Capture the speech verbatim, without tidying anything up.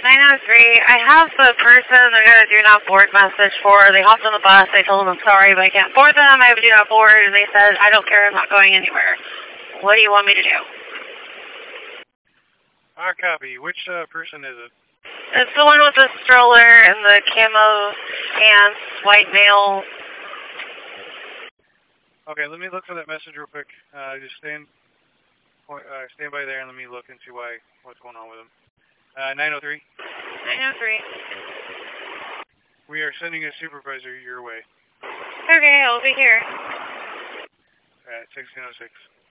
nine oh three, I have the person I got a do not board message for. They hopped on the bus. I told them I'm sorry, but I can't board them. I have a do not board, and they said, I don't care. I'm not going anywhere. What do you want me to do? Ah, copy. Which uh, person is it? It's the one with the stroller and the camo pants, white male. Okay, let me look for that message real quick. Uh, just stand, uh, stand by there and let me look and see why, what's going on with him. Uh, nine oh three. nine oh three. We are sending a supervisor your way. Okay, I'll be here. At sixteen oh six.